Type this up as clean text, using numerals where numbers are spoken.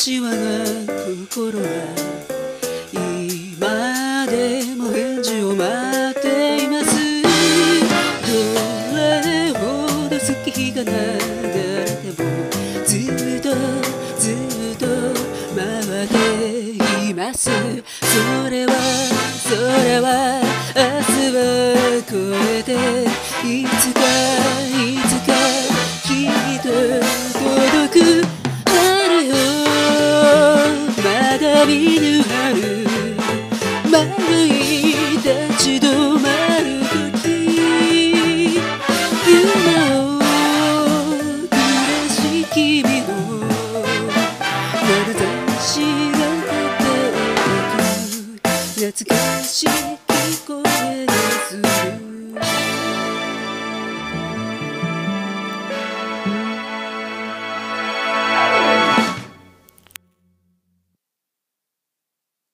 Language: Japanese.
しわが心は今でも返事を待っています。どれほど月日が流れてもずっとずっと回っています。それは明日は越えていつかきっと届く春よ。まだ見ぬ春迷い立ち止まる時、夢を暮らし君の眼差しが立っていく懐かしい聞こえがする。